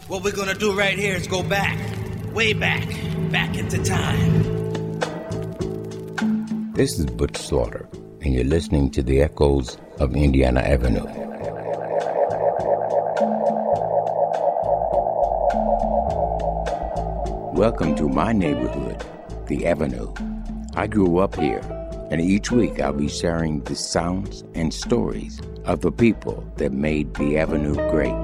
What we're gonna do right here is go back, way back into time. This is Butch Slaughter, and you're listening to the echoes of Indiana Avenue. Welcome to my neighborhood, the Avenue. I grew up here, and each week I'll be sharing the sounds and stories of the people that made the Avenue great.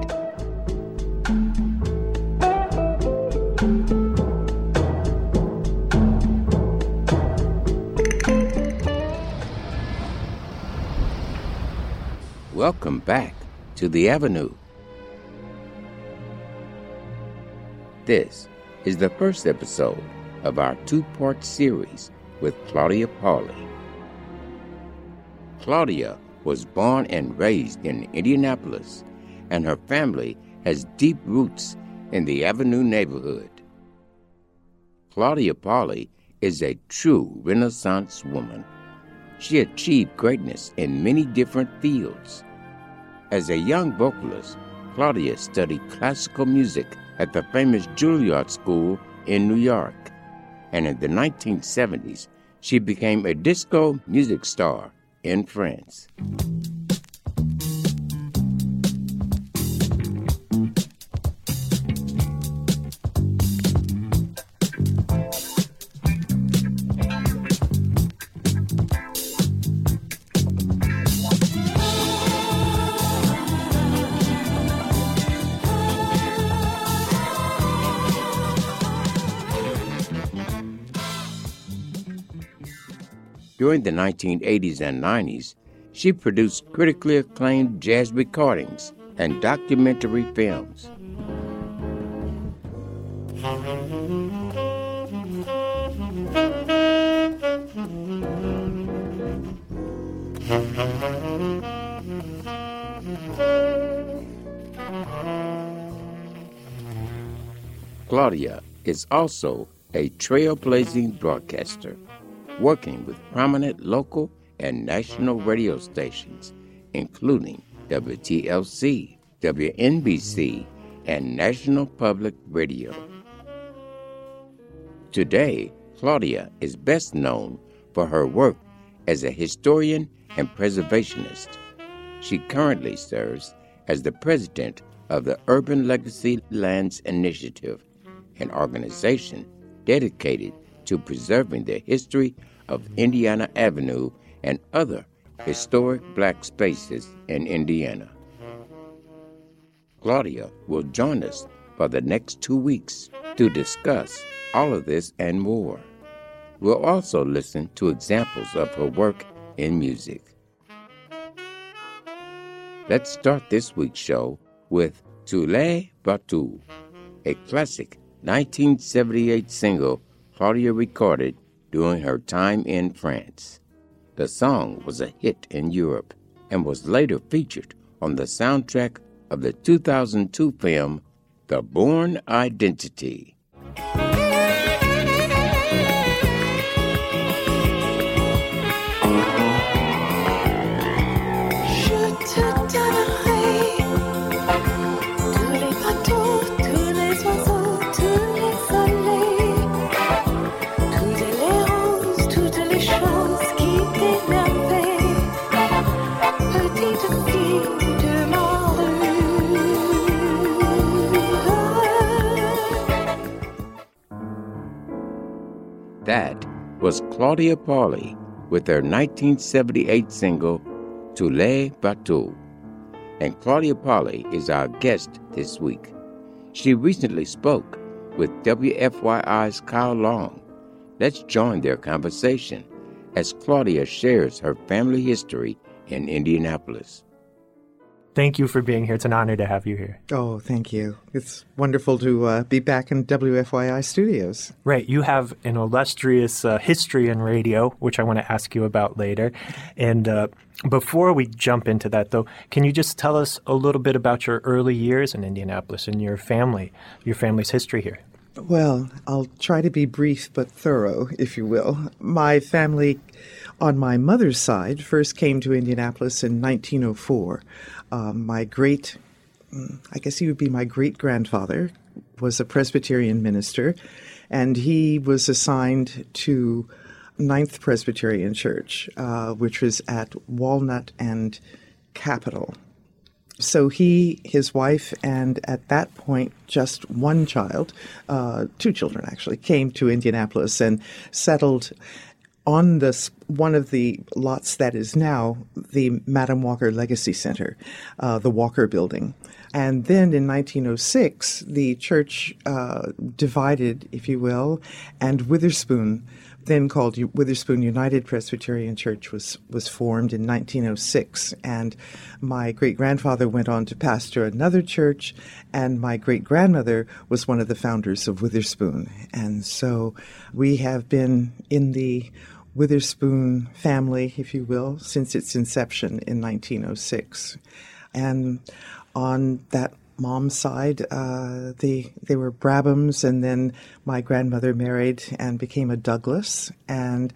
Welcome back to the Avenue. This is the first episode of our two-part series with Claudia Pauley. Claudia was born and raised in Indianapolis, and her family has deep roots in the Avenue neighborhood. Claudia Pauley is a true Renaissance woman. She achieved greatness in many different fields. As a young vocalist, Claudia studied classical music at the famous Juilliard School in New York, and in the 1970s, she became a disco music star in France. During the 1980s and 90s, she produced critically acclaimed jazz recordings and documentary films. Claudia is also a trailblazing broadcaster, working with prominent local and national radio stations, including WTLC, WNBC, and National Public Radio. Today, Claudia is best known for her work as a historian and preservationist. She currently serves as the president of the Urban Legacy Lands Initiative, an organization dedicated to preserving the history of Indiana Avenue and other historic black spaces in Indiana. Claudia will join us for the next 2 weeks to discuss all of this and more. We'll also listen to examples of her work in music. Let's start this week's show with Tous les Bateaux, a classic 1978 single Claudia recorded during her time in France. The song was a hit in Europe and was later featured on the soundtrack of the 2002 film The Bourne Identity. That was Claudia Pauley with her 1978 single, Tous les Bateaux. And Claudia Pauley is our guest this week. She recently spoke with WFYI's Kyle Long. Let's join their conversation as Claudia shares her family history in Indianapolis. Thank you for being here. It's an honor to have you here. Oh, thank you. It's wonderful to be back in WFYI studios. Right. You have an illustrious history in radio, which I want to ask you about later. And before we jump into that, though, can you just tell us a little bit about your early years in Indianapolis and your family's history here? Well, I'll try to be brief but thorough, if you will. My family on my mother's side first came to Indianapolis in 1904. My great I guess he would be my great-grandfather, was a Presbyterian minister, and he was assigned to Ninth Presbyterian Church, which was at Walnut and Capitol. So he, his wife, and at that point just one child, 2 children actually, came to Indianapolis and settled on one of the lots that is now the Madam Walker Legacy Center, the Walker Building. And then in 1906, the church divided, if you will, and Witherspoon, then called Witherspoon United Presbyterian Church, was formed in 1906. And my great-grandfather went on to pastor another church, and my great-grandmother was one of the founders of Witherspoon. And so we have been in the Witherspoon family, if you will, since its inception in 1906. And on that mom's side, they were Brabhams, and then my grandmother married and became a Douglas, and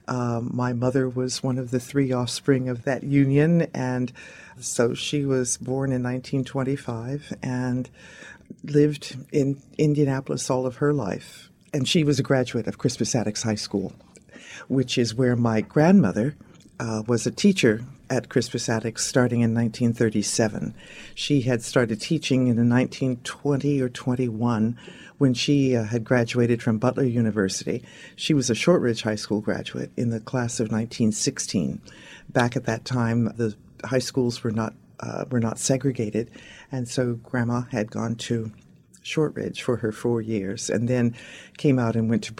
my mother was one of the 3 offspring of that union, and so she was born in 1925 and lived in Indianapolis all of her life. And she was a graduate of Crispus Attucks High School, which is where my grandmother was a teacher at Crispus Attucks starting in 1937. She had started teaching in 1920 or 21 when she had graduated from Butler University. She was a Shortridge High School graduate in the class of 1916. Back at that time, the high schools were not segregated, and so Grandma had gone to Shortridge for her 4 years, and then came out and went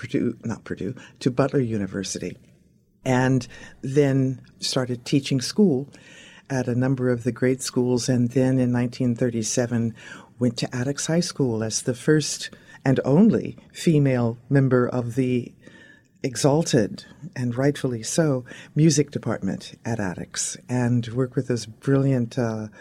to Butler University, and then started teaching school at a number of the grade schools, and then in 1937 went to Attucks High School as the first and only female member of the exalted, and rightfully so, music department at Attucks, and worked with those brilliant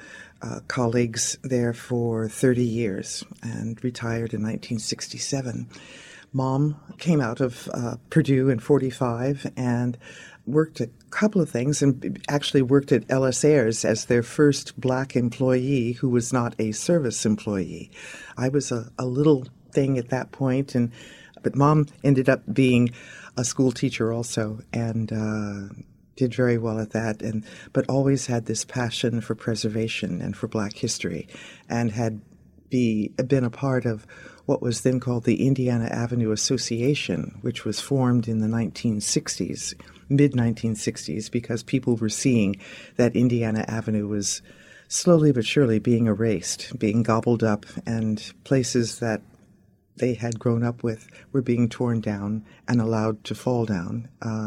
colleagues there for 30 years and retired in 1967. Mom came out of Purdue in 45 and worked a couple of things, and actually worked at Ellis Ayres as their first black employee who was not a service employee. I was a little thing at that point, but Mom ended up being a school teacher also, and did very well at that, but always had this passion for preservation and for Black history, and had been a part of what was then called the Indiana Avenue Association, which was formed in the 1960s, mid-1960s, because people were seeing that Indiana Avenue was slowly but surely being erased, being gobbled up, and places that they had grown up with were being torn down and allowed to fall down.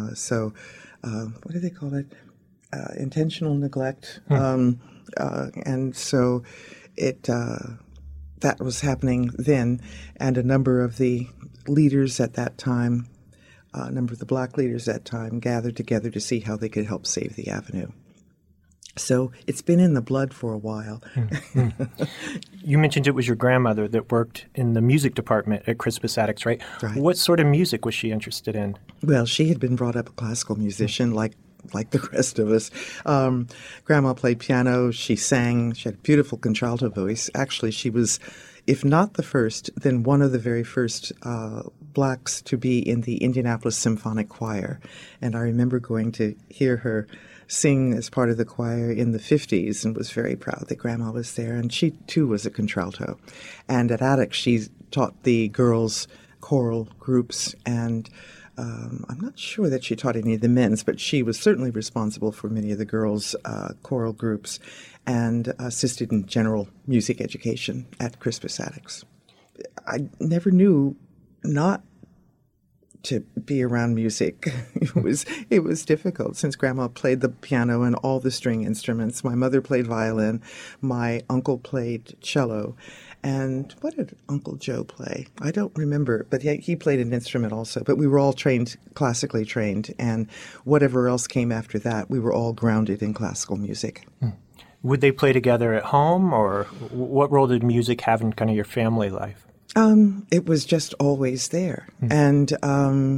What do they call it? Intentional neglect. And so that was happening then, and a number of the leaders at that time, a number of the black leaders at that time, gathered together to see how they could help save the avenue. So it's been in the blood for a while. You mentioned it was your grandmother that worked in the music department at Crispus Attucks, right? Right. What sort of music was she interested in? Well, she had been brought up a classical musician like the rest of us. Grandma played piano. She sang. She had a beautiful contralto voice. Actually, she was, if not the first, then one of the very first blacks to be in the Indianapolis Symphonic Choir. And I remember going to hear her sing as part of the choir in the 50s and was very proud that Grandma was there. And she, too, was a contralto. And at Attucks, she taught the girls' choral groups, and I'm not sure that she taught any of the men's, but she was certainly responsible for many of the girls' choral groups and assisted in general music education at Crispus Attucks. I never knew not to be around music. It was difficult since Grandma played the piano and all the string instruments. My mother played violin. My uncle played cello. And what did Uncle Joe play? I don't remember, but he played an instrument also. But we were all classically trained, and whatever else came after that, we were all grounded in classical music. Would they play together at home, or what role did music have in kind of your family life? It was just always there. And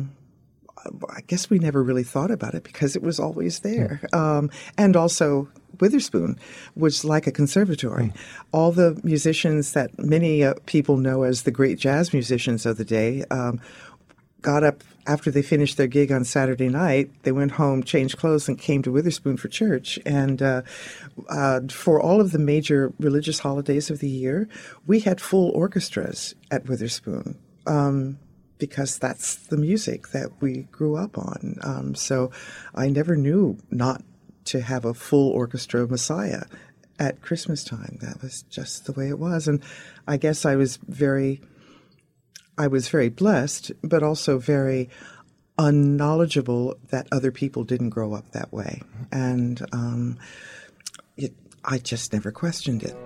I guess we never really thought about it because it was always there. And also Witherspoon was like a conservatory. All the musicians that many people know as the great jazz musicians of the day got up after they finished their gig on Saturday night. They went home, changed clothes, and came to Witherspoon for church. And for all of the major religious holidays of the year, we had full orchestras at Witherspoon. Because that's the music that we grew up on. So I never knew not to have a full orchestra Messiah at Christmas time. That was just the way it was. And I guess I was very blessed, but also very unknowledgeable that other people didn't grow up that way. And I just never questioned it.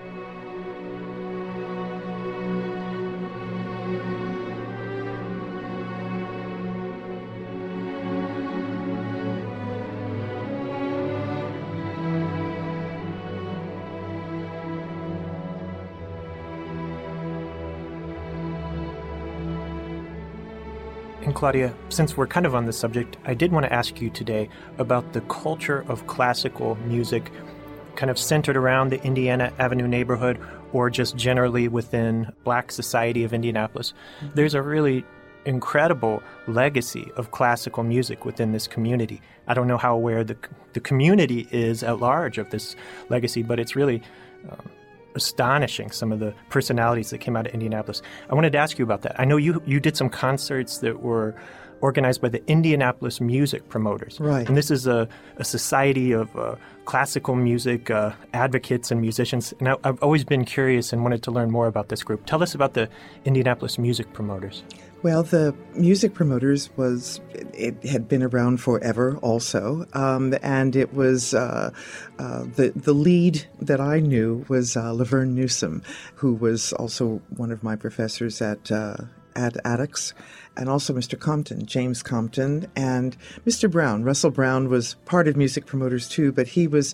And Claudia, since we're kind of on this subject, I did want to ask you today about the culture of classical music kind of centered around the Indiana Avenue neighborhood or just generally within Black society of Indianapolis. Mm-hmm. There's a really incredible legacy of classical music within this community. I don't know how aware the community is at large of this legacy, but it's really astonishing, some of the personalities that came out of Indianapolis. I wanted to ask you about that. I know you did some concerts that were organized by the Indianapolis Music Promoters. Right. And this is a society of classical music advocates and musicians. And I've always been curious and wanted to learn more about this group. Tell us about the Indianapolis Music Promoters. Well, the Music Promoters it had been around forever also, and it was the lead that I knew was Laverne Newsom, who was also one of my professors at Attucks, and also Mr. Compton, James Compton, and Mr. Brown. Russell Brown was part of Music Promoters too, but he was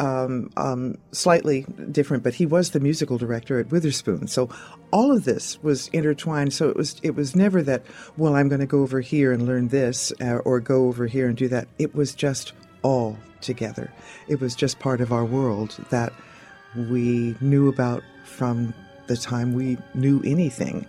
slightly different, but he was the musical director at Witherspoon. So all of this was intertwined. So it was never that, well, I'm going to go over here and learn this or go over here and do that. It was just all together. It was just part of our world that we knew about from the time we knew anything.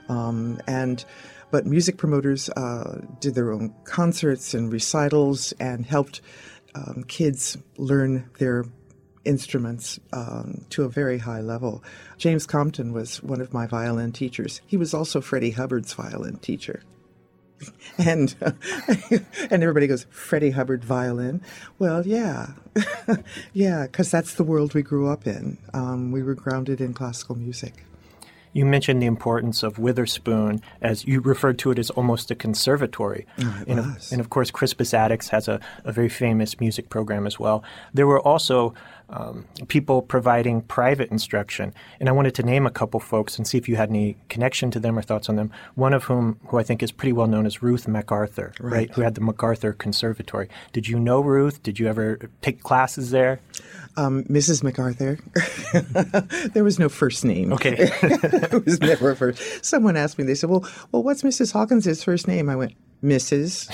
But Music Promoters did their own concerts and recitals and helped kids learn their instruments to a very high level. James Compton was one of my violin teachers. He was also Freddie Hubbard's violin teacher. And everybody goes, Freddie Hubbard violin? Well, yeah. Yeah, because that's the world we grew up in. We were grounded in classical music. You mentioned the importance of Witherspoon, as you referred to it as almost a conservatory. Oh, it was. And of course, Crispus Attucks has a very famous music program as well. There were also people providing private instruction. And I wanted to name a couple folks and see if you had any connection to them or thoughts on them. One of whom, who I think is pretty well known, is Ruth MacArthur, right? Who had the MacArthur Conservatory. Did you know Ruth? Did you ever take classes there? Mrs. MacArthur. There was no first name. Okay. It was never a first. Someone asked me, they said, well, what's Mrs. Hawkins' first name? I went, Mrs.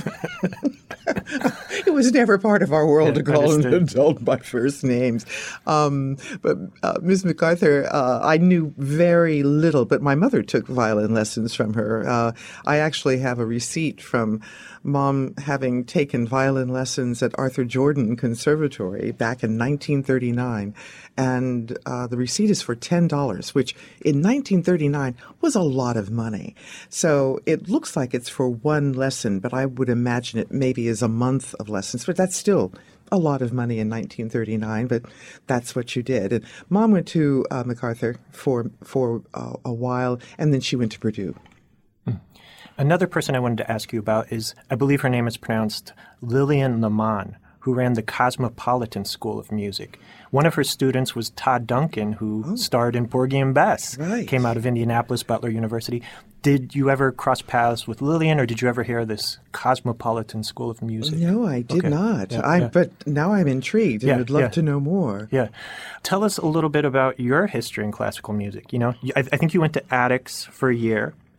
It was never part of our world to call an adult by first names. But Ms. MacArthur, I knew very little, but my mother took violin lessons from her. I actually have a receipt from Mom having taken violin lessons at Arthur Jordan Conservatory back in 1939. And the receipt is for $10, which in 1939 was a lot of money. So it looks like it's for one lesson, but I would imagine it maybe is a month of lessons. But that's still a lot of money in 1939, but that's what you did. And Mom went to MacArthur for a while, and then she went to Purdue. Another person I wanted to ask you about is, I believe her name is pronounced Lillian Lamont, who ran the Cosmopolitan School of Music. One of her students was Todd Duncan, who starred in Porgy and Bess, came out of Indianapolis, Butler University. Did you ever cross paths with Lillian, or did you ever hear this Cosmopolitan School of Music? No, I did not. But now I'm intrigued and would love to know more. Yeah. Tell us a little bit about your history in classical music. You know, I think you went to Attucks for a year,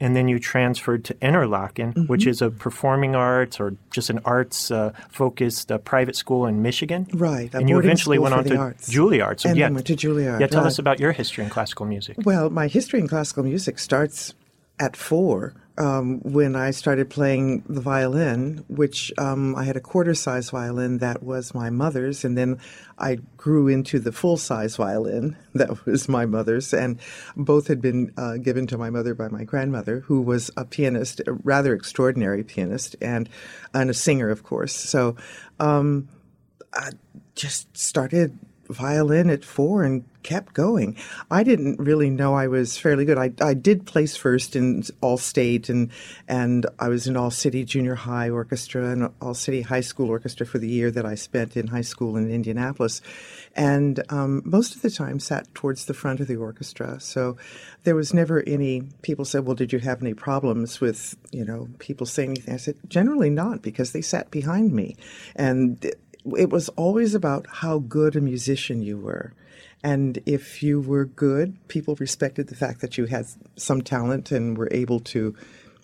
and then you transferred to Interlochen, which is a performing arts or just an arts-focused private school in Michigan. Right. And you eventually went on to Juilliard. So then went to Juilliard. Yeah, tell us about your history in classical music. Well, my history in classical music starts at 4 when I started playing the violin, which I had a quarter-size violin that was my mother's, and then I grew into the full-size violin that was my mother's, and both had been given to my mother by my grandmother, who was a pianist, a rather extraordinary pianist, and a singer, of course. So I just started violin at 4 and kept going. I didn't really know I was fairly good. I did place first in All-State, and I was in All-City Junior High Orchestra and All-City High School Orchestra for the year that I spent in high school in Indianapolis. And most of the time sat towards the front of the orchestra. So there was never any, people said, well, did you have any problems with, people saying anything? I said, generally not, because they sat behind me. And it was always about how good a musician you were. And if you were good, people respected the fact that you had some talent and were able to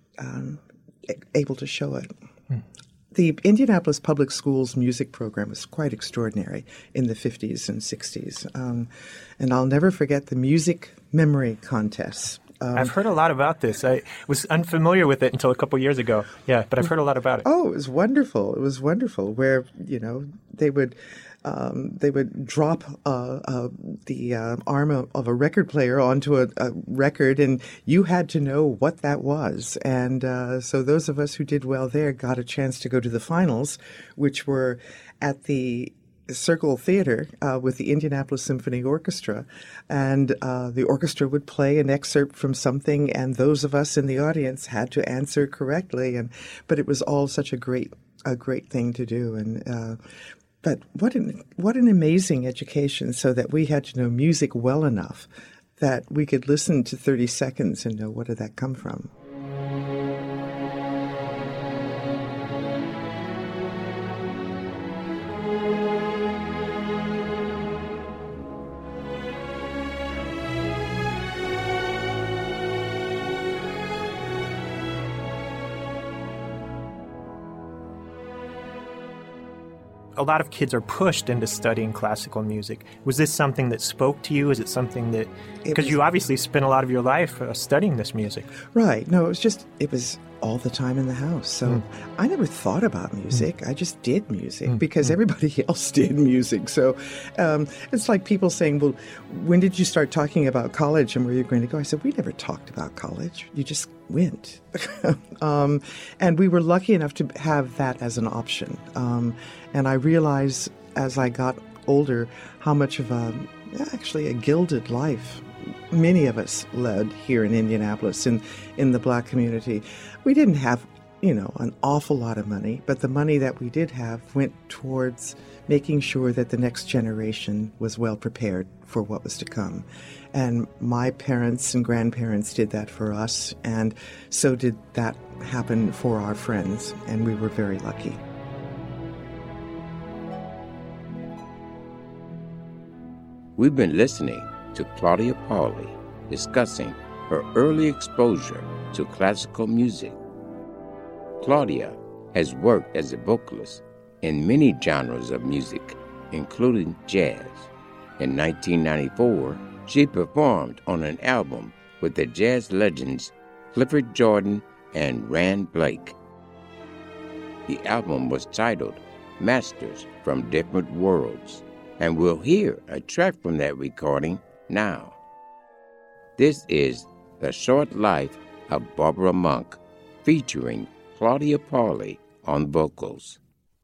show it. The Indianapolis Public Schools music program was quite extraordinary in the 50s and 60s. And I'll never forget the music memory contests. I've heard a lot about this. I was unfamiliar with it until a couple years ago. Yeah, but I've heard a lot about it. Oh, it was wonderful. It was wonderful where, they would drop the arm of a record player onto a record, and you had to know what that was. And so those of us who did well there got a chance to go to the finals, which were at the Circle Theater with the Indianapolis Symphony Orchestra, and the orchestra would play an excerpt from something, and those of us in the audience had to answer correctly. But it was all such a great thing to do. And but what an amazing education, so that we had to know music well enough that we could listen to 30 seconds and know, what did that come from? A lot of kids are pushed into studying classical music. Was this something that spoke to you? Is it something that, because you obviously spent a lot of your life studying this music. Right. No, it was all the time in the house. So I never thought about music. I just did music because everybody else did music. So it's like people saying, well, when did you start talking about college and where you're going to go? I said, we never talked about college. You just went. And we were lucky enough to have that as an option. And I realized as I got older how much of a gilded life many of us led here in Indianapolis in the Black community. We didn't have, an awful lot of money, but the money that we did have went towards making sure that the next generation was well prepared for what was to come. And my parents and grandparents did that for us, and so did that happen for our friends, and we were very lucky. We've been listening to Claudia Pauley discussing her early exposure to classical music. Claudia has worked as a vocalist in many genres of music, including jazz. In 1994, she performed on an album with the jazz legends Clifford Jordan and Rand Blake. The album was titled Masters from Different Worlds, and we'll hear a track from that recording now. This is The Short Life of Barbara Monk, featuring Claudia Pauley on vocals.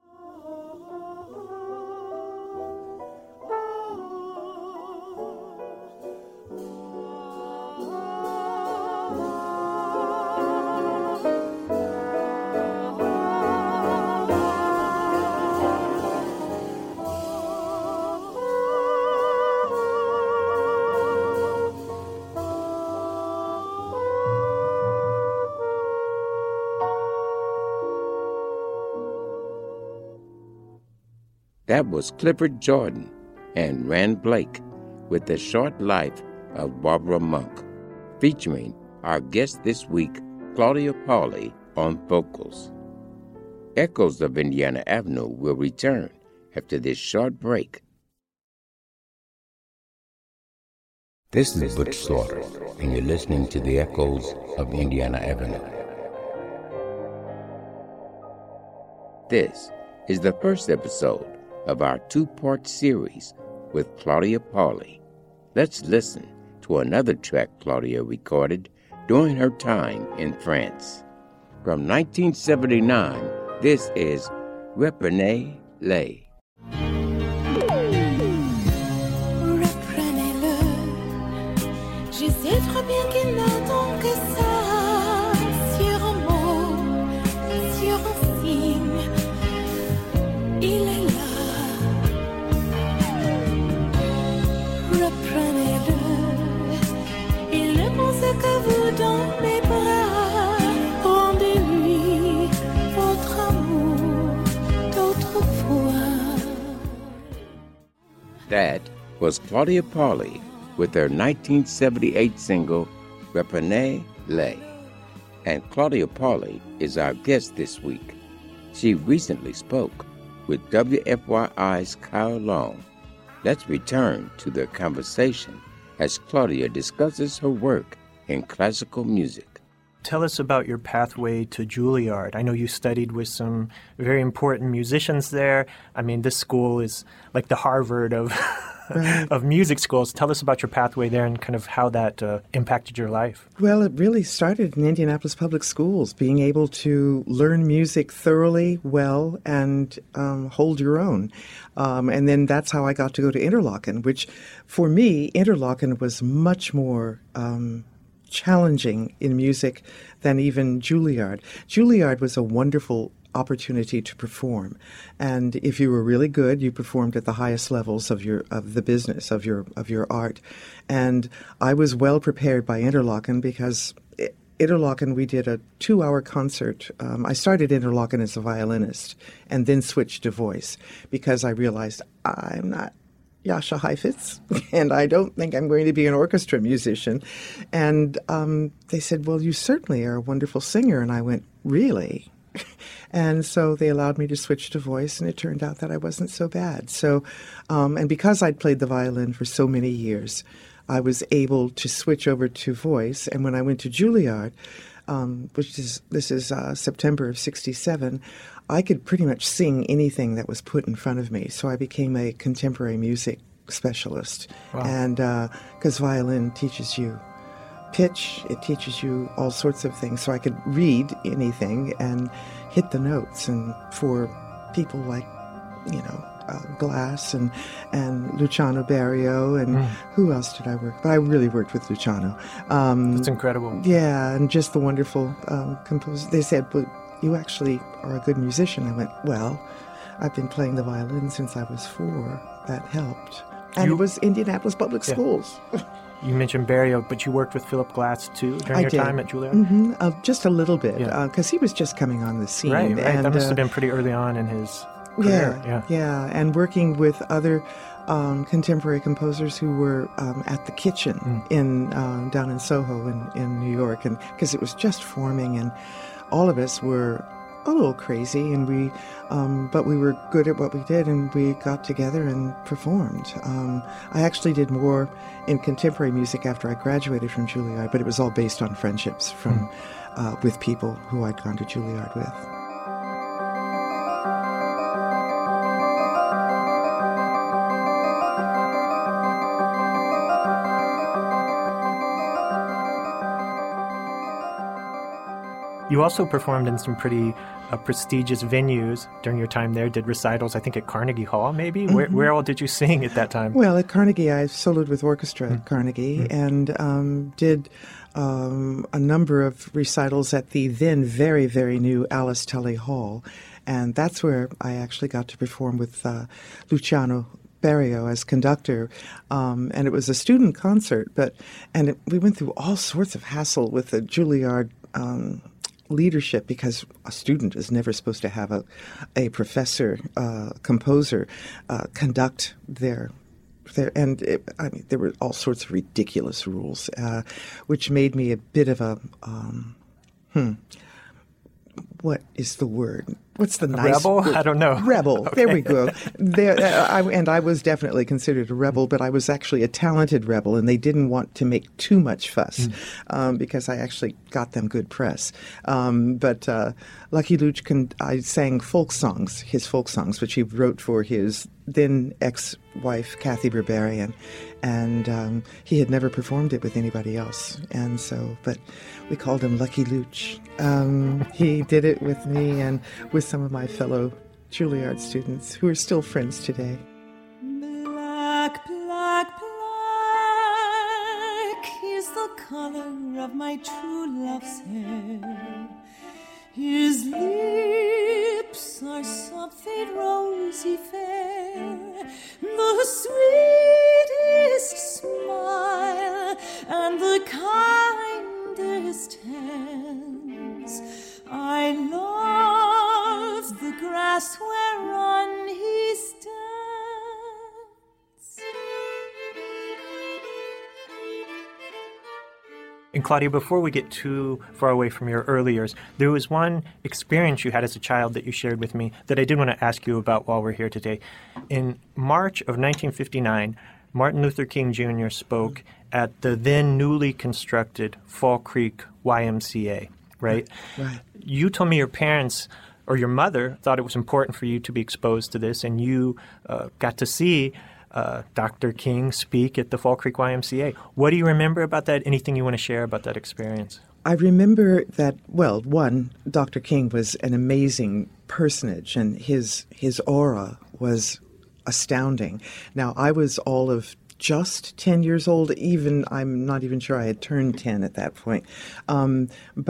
That was Clifford Jordan and Rand Blake with The Short Life of Barbara Monk, featuring our guest this week, Claudia Pauley on vocals. Echoes of Indiana Avenue will return after this short break. This is Butch Slaughter, and you're listening to the Echoes of Indiana Avenue. This is the first episode of our two-part series with Claudia Pauley. Let's listen to another track Claudia recorded during her time in France. From 1979, this is Reprenez-le. Je sais trop bien qu'il n'attend que ça, sur un mot, sur un signe, il est là. Reprenez-le, il ne pense que vous dans mes bras. Rendez-lui votre amour d'autrefois. That was Claudia Pauley with her 1978 single, Reprenez-le. And Claudia Pauley is our guest this week. She recently spoke with WFYI's Kyle Long. Let's return to their conversation as Claudia discusses her work in classical music. Tell us about your pathway to Juilliard. I know you studied with some very important musicians there. I mean, this school is like the Harvard of of music schools. Tell us about your pathway there and kind of how that impacted your life. Well, it really started in Indianapolis Public Schools, being able to learn music thoroughly, well, and hold your own. And then that's how I got to go to Interlochen, which for me, Interlochen was much more challenging in music than even Juilliard. Juilliard was a wonderful opportunity to perform, and if you were really good, you performed at the highest levels of the business of your art. And I was well prepared by Interlochen because Interlochen, we did a 2-hour concert. I started Interlochen as a violinist and then switched to voice because I realized I'm not Jascha Heifetz, and I don't think I'm going to be an orchestra musician. And they said, well, you certainly are a wonderful singer. And I went, really? And so they allowed me to switch to voice, and it turned out that I wasn't so bad. So, and because I'd played the violin for so many years, I was able to switch over to voice. And when I went to Juilliard, this is September of '67, I could pretty much sing anything that was put in front of me. So I became a contemporary music specialist. Wow. And because violin teaches you pitch, it teaches you all sorts of things. So I could read anything and hit the notes. And for people like, Glass and Luciano Berio and who else did I work? But I really worked with Luciano. That's incredible. Yeah, and just the wonderful composer. They said, "Well, you actually are a good musician." I went, "Well, I've been playing the violin since I was 4. That helped." And it was Indianapolis Public Schools. You mentioned Berio, but you worked with Philip Glass, too, during your time at Juilliard? Mm-hmm. Just a little bit, because he was just coming on the scene. Right. And, that must have been pretty early on in his career. Yeah. And working with other contemporary composers who were at the Kitchen down in Soho in New York, and because it was just forming, and all of us were a little crazy, and but we were good at what we did, and we got together and performed. I actually did more in contemporary music after I graduated from Juilliard, but it was all based on friendships from with people who I'd gone to Juilliard with. You also performed in some pretty prestigious venues during your time there, did recitals, I think, at Carnegie Hall, maybe? Mm-hmm. Where all did you sing at that time? Well, at Carnegie, I soloed with orchestra at Carnegie and did a number of recitals at the then very, very new Alice Tully Hall. And that's where I actually got to perform with Luciano Berio as conductor, and it was a student concert, we went through all sorts of hassle with the Juilliard leadership, because a student is never supposed to have a professor, composer, conduct there, and there were all sorts of ridiculous rules, which made me a bit of a What is the word? What's the nice rebel? word? I don't know. Rebel. Okay. There we go. I was definitely considered a rebel, but I was actually a talented rebel, and they didn't want to make too much fuss because I actually got them good press. But Lucky Luch, I sang folk songs, his folk songs, which he wrote for his then ex-wife, Kathy Berberian, and he had never performed it with anybody else. And so, but we called him Lucky Luch. He did it with me and with some of my fellow Juilliard students who are still friends today. Black, black, black is the color of my true love's hair. His lips are soft and rosy fair, the sweetest smile and the kindest hands. I love the grass whereon he stands. And Claudia, before we get too far away from your early years, there was one experience you had as a child that you shared with me that I did want to ask you about while we're here today. In March of 1959, Martin Luther King Jr. spoke at the then newly constructed Fall Creek YMCA, right? Right. You told me your parents or your mother thought it was important for you to be exposed to this, and you got to see Dr. King speak at the Fall Creek YMCA. What do you remember about that? Anything you want to share about that experience? I remember that, well, one, Dr. King was an amazing personage, and his aura was astounding. Now, I was all of just 10 years old, even, I'm not even sure I had turned 10 at that point. And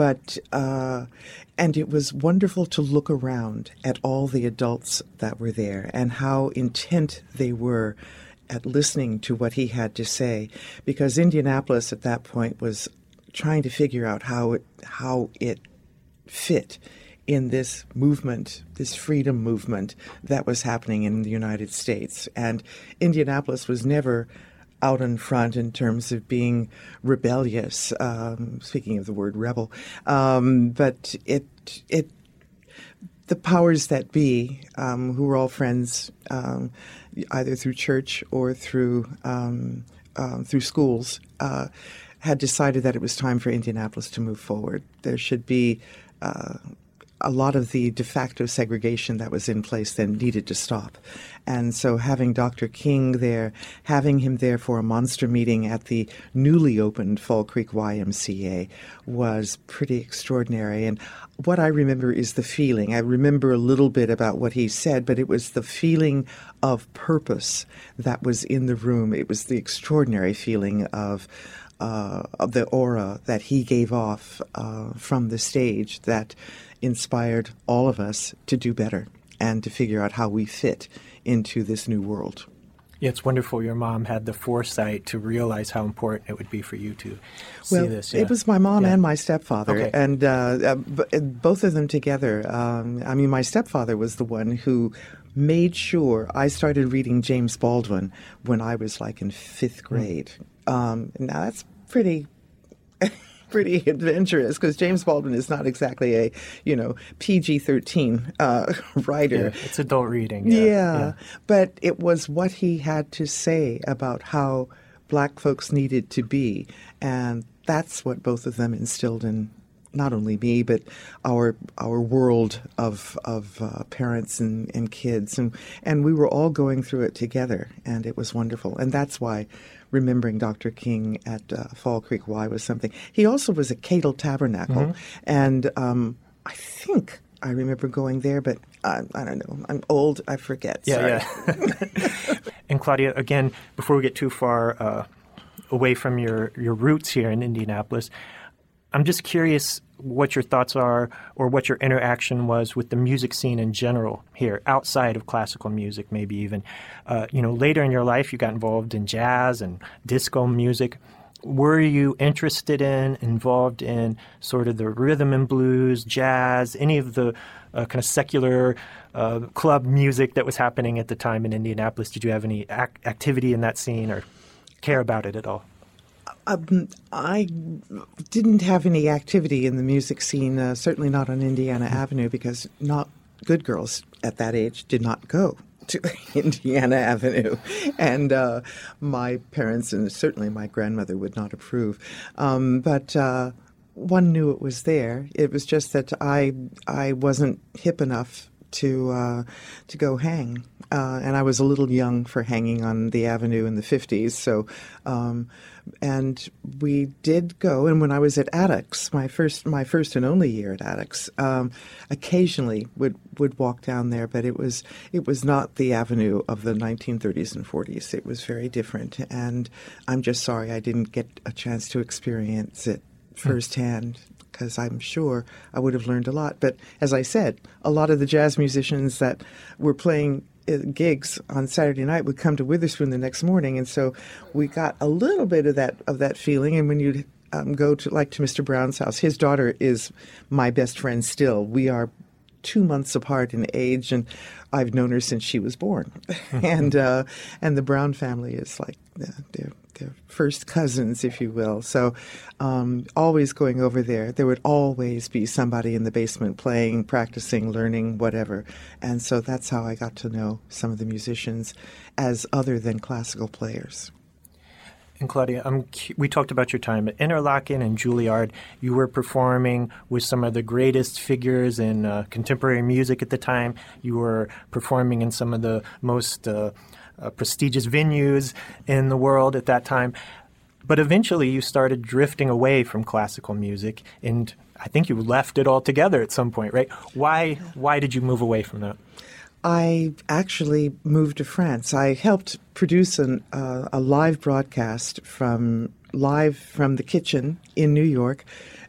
it was wonderful to look around at all the adults that were there and how intent they were at listening to what he had to say, because Indianapolis at that point was trying to figure out how it fit in this movement, this freedom movement that was happening in the United States. And Indianapolis was never out in front in terms of being rebellious, speaking of the word rebel, but the powers that be, who were all friends, either through church or through schools, had decided that it was time for Indianapolis to move forward. There should be a lot of the de facto segregation that was in place then needed to stop. And so having Dr. King there, having him there for a monster meeting at the newly opened Fall Creek YMCA was pretty extraordinary. And what I remember is the feeling. I remember a little bit about what he said, but it was the feeling of purpose that was in the room. It was the extraordinary feeling of the aura that he gave off from the stage that inspired all of us to do better and to figure out how we fit into this new world. Yeah, it's wonderful your mom had the foresight to realize how important it would be for you to see this. Yeah. It was my mom and my stepfather, okay. And both of them together. I mean, my stepfather was the one who made sure I started reading James Baldwin when I was like in fifth grade. Now that's pretty adventurous because James Baldwin is not exactly a, PG-13 writer. Yeah, it's adult reading. Yeah, but it was what he had to say about how black folks needed to be, and that's what both of them instilled in not only me, but our world of parents and kids, and we were all going through it together, and it was wonderful, and that's why remembering Dr. King at Fall Creek Y was something. He also was at Cadle Tabernacle, and I think I remember going there, but I don't know. I'm old. I forget. Sorry. Yeah. And Claudia, again, before we get too far away from your roots here in Indianapolis, I'm just curious what your thoughts are or what your interaction was with the music scene in general here, outside of classical music, maybe even. Later in your life, you got involved in jazz and disco music. Were you involved in sort of the rhythm and blues, jazz, any of the kind of secular club music that was happening at the time in Indianapolis? Did you have any activity in that scene or care about it at all? I didn't have any activity in the music scene, certainly not on Indiana Avenue, because not good girls at that age did not go to Indiana Avenue. And my parents and certainly my grandmother would not approve. But one knew it was there. It was just that I wasn't hip enough to go hang. And I was a little young for hanging on the avenue in the 50s. So, and we did go. And when I was at Attucks, my first and only year at Attucks, occasionally would walk down there. But it was not the avenue of the 1930s and 40s. It was very different. And I'm just sorry I didn't get a chance to experience it firsthand, because I'm sure I would have learned a lot. But as I said, a lot of the jazz musicians that were playing gigs on Saturday night would come to Witherspoon the next morning, and so we got a little bit of that feeling. And when you'd go to Mr. Brown's house, his daughter is my best friend still. We are 2 months apart in age, and I've known her since she was born. And the Brown family is like they're first cousins, if you will. So always going over there. There would always be somebody in the basement playing, practicing, learning, whatever. And so that's how I got to know some of the musicians as other than classical players. And Claudia, we talked about your time at Interlaken and Juilliard. You were performing with some of the greatest figures in contemporary music at the time. You were performing in some of the most prestigious venues in the world at that time. But eventually you started drifting away from classical music, and I think you left it altogether at some point, right? Why did you move away from that? I actually moved to France. I helped produce a live broadcast from the kitchen in New York,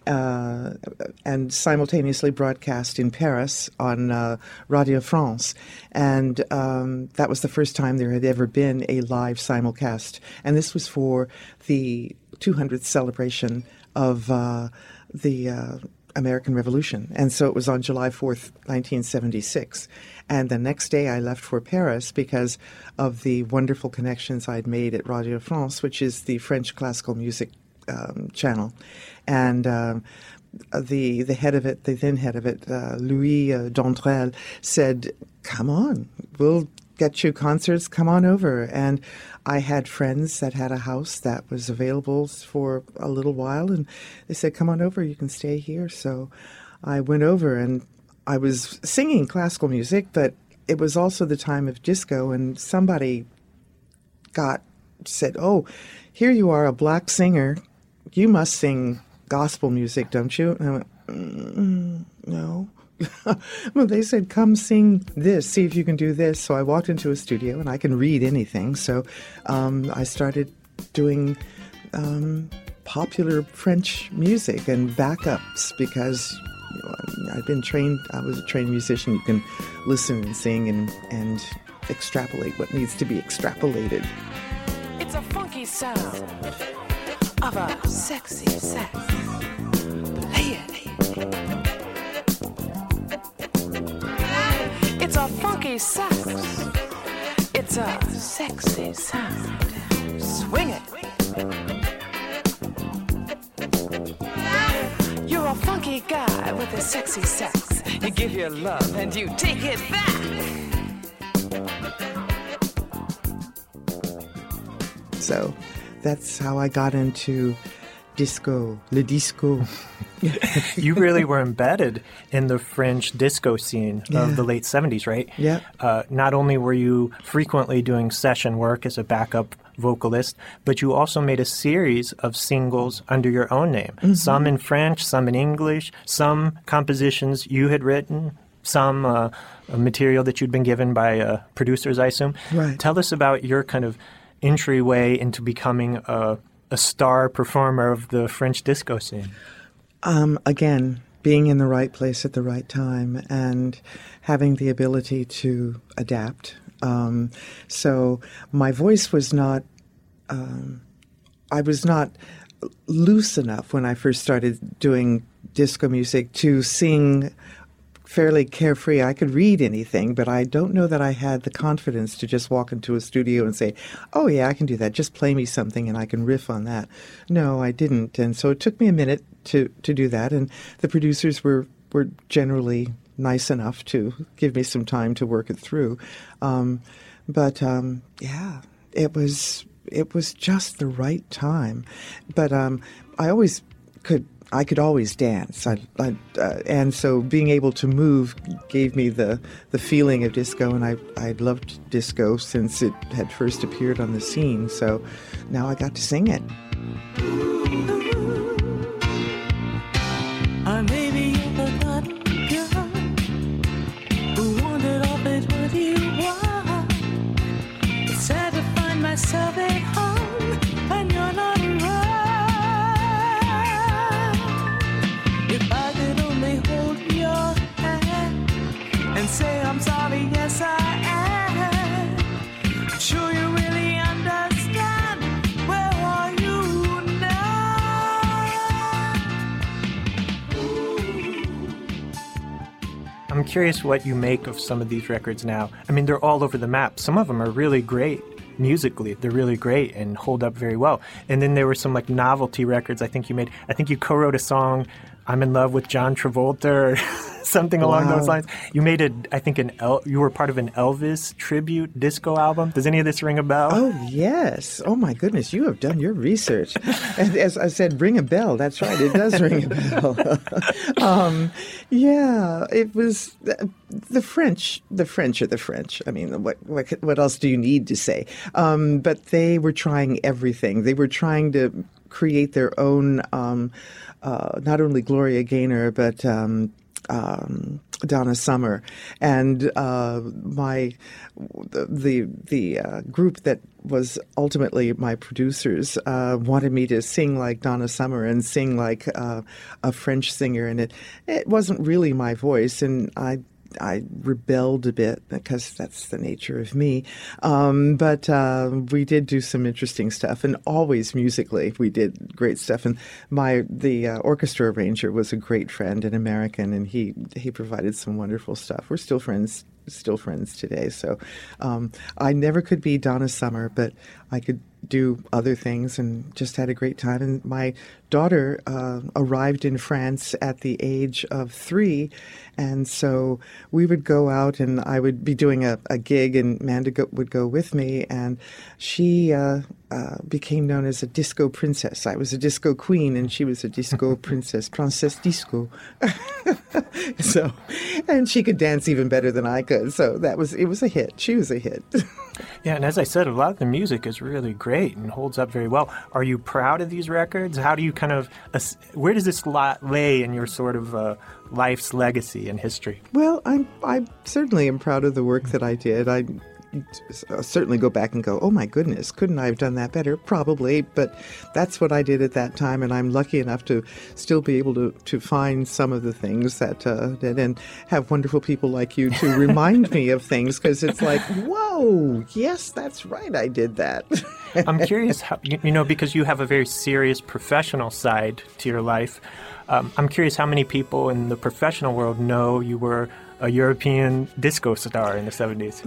and simultaneously broadcast in Paris on Radio France. And that was the first time there had ever been a live simulcast. And this was for the 200th celebration of the American Revolution. And so it was on July 4th, 1976. And the next day I left for Paris because of the wonderful connections I'd made at Radio France, which is the French classical music channel. And the head of it, the then head of it, Louis Dontrelle, said, "Come on, we'll get you concerts, come on over." And I had friends that had a house that was available for a little while, and they said, "Come on over, you can stay here." So I went over, and I was singing classical music, but it was also the time of disco, and somebody said, "Oh, here you are, a black singer. You must sing gospel music, don't you?" And I went, "No." Well, they said, "Come sing this, see if you can do this." So I walked into a studio, and I can read anything. So I started doing popular French music and backups because I was a trained musician. You can listen and sing and extrapolate what needs to be extrapolated. It's a funky sound of a sexy sex. Play it. It's a funky sax. It's a sexy sound. Swing it. You're a funky guy with a sexy sex. You give your love and you take it back. So that's how I got into le disco. You really were embedded in the French disco scene of the late 70s, right? Yeah. Not only were you frequently doing session work as a backup vocalist, but you also made a series of singles under your own name, some in French, some in English, some compositions you had written, some material that you'd been given by producers, I assume. Right. Tell us about your kind of entryway into becoming a star performer of the French disco scene. Again, being in the right place at the right time and having the ability to adapt. So my voice was not, I was not loose enough when I first started doing disco music to sing fairly carefree. I could read anything, but I don't know that I had the confidence to just walk into a studio and say, oh, yeah, I can do that. Just play me something and I can riff on that. No, I didn't. And so it took me a minute to do that. And the producers were generally nice enough to give me some time to work it through. Yeah, it was just the right time. But I could always dance. And so being able to move gave me the feeling of disco, and I loved disco since it had first appeared on the scene. So now I got to sing it. I may be a forgotten girl who wandered off it with you. It's sad to find myself at home and you're not around. If I could only hold your hand and say I'm sorry, yes I am. I'm sure you really understand. Where are you now? I'm curious what you make of some of these records now. I mean, they're all over the map. Some of them are really great musically. They're really great and hold up very well. And then there were some like novelty records I think you made. I think you co-wrote a song, I'm in Love with John Travolta, or something along those lines. You made you were part of an Elvis tribute disco album. Does any of this ring a bell? Oh, yes. Oh, my goodness. You have done your research. And as I said, ring a bell. That's right. It does ring a bell. Yeah, it was the French. The French are the French. I mean, what else do you need to say? But they were trying everything. They were trying to create their own, not only Gloria Gaynor, but Donna Summer, and the group that was ultimately my producers wanted me to sing like Donna Summer and sing like a French singer, and it wasn't really my voice, and I rebelled a bit because that's the nature of me. But we did do some interesting stuff, and always musically we did great stuff. And the orchestra arranger was a great friend, an American, and he provided some wonderful stuff. We're still friends today. So I never could be Donna Summer, but I could do other things and just had a great time. And my daughter arrived in France at the age of 3, and so we would go out, and I would be doing a gig, and Amanda would go with me, and she became known as a disco princess. I was a disco queen, and she was a disco princess, Princesse Disco. So, and she could dance even better than I could. So it was a hit. She was a hit. Yeah, and as I said, a lot of the music is really great and holds up very well. Are you proud of these records? How do you where does this lay in your sort of life's legacy and history? Well, I certainly am proud of the work that I did. I certainly go back and go, oh my goodness, couldn't I have done that better? Probably, but that's what I did at that time, and I'm lucky enough to still be able to find some of the things that and have wonderful people like you to remind me of things, because it's like, whoa, yes, that's right, I did that. I'm curious, how, because you have a very serious professional side to your life. I'm curious how many people in the professional world know you were a European disco star in the 70s.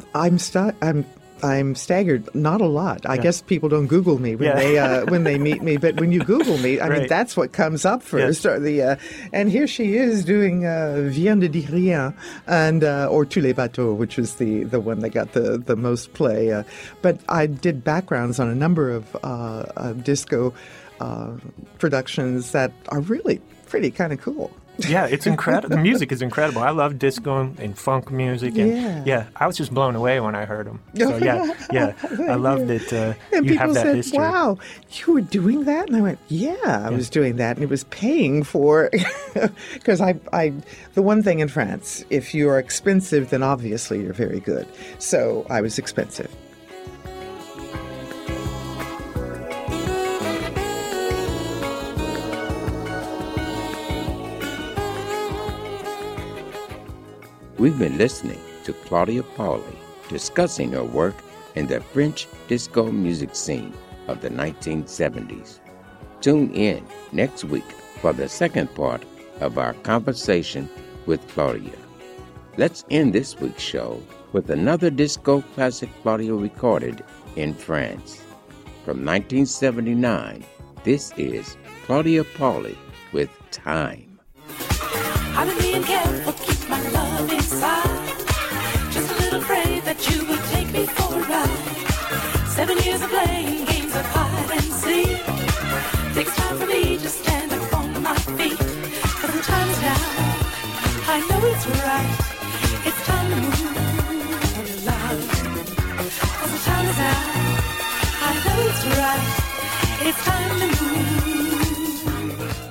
I'm staggered. Not a lot. I guess people don't Google me when they meet me, but when you Google me, I mean, that's what comes up first. Yes. And here she is doing Vient de dire rien, and or Tous les bateaux, which was the one that got the most play. But I did backgrounds on a number of disco productions that are really pretty kind of cool. Yeah, it's incredible. The music is incredible. I love disco and funk music. And I was just blown away when I heard them. So I love that you have that said, history. Wow, you were doing that? And I went, I was doing that. And it was paying for, because the one thing in France, if you are expensive, then obviously you're very good. So I was expensive. We've been listening to Claudia Pauli discussing her work in the French disco music scene of the 1970s. Tune in next week for the second part of our conversation with Claudia. Let's end this week's show with another disco classic Claudia recorded in France. From 1979, this is Claudia Pauly with Time. I've been being careful, keep my love inside. Just a little afraid that you would take me for a ride. 7 years of playing games of hide and seek. Takes time for me to stand up on my feet. But the time is now, I know it's right. It's time to move, love. But the time is now, I know it's right. It's time to move.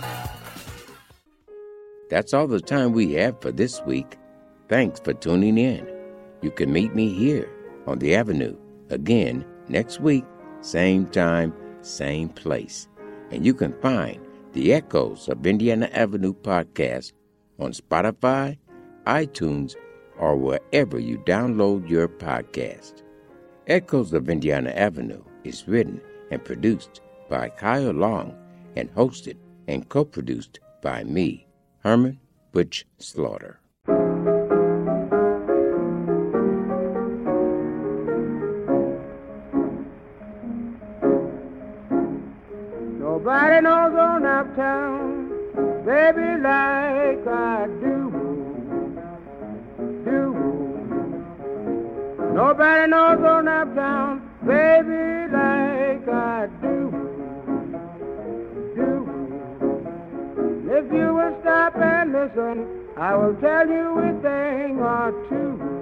That's all the time we have for this week. Thanks for tuning in. You can meet me here on the Avenue again next week, same time, same place. And you can find the Echoes of Indiana Avenue podcast on Spotify, iTunes, or wherever you download your podcast. Echoes of Indiana Avenue is written and produced by Kyle Long and hosted and co-produced by me, Herman Butch Slaughter. Nobody knows on uptown, baby, like I do. Nobody knows on uptown, baby, like I do. If you will stop and listen, I will tell you a thing or two.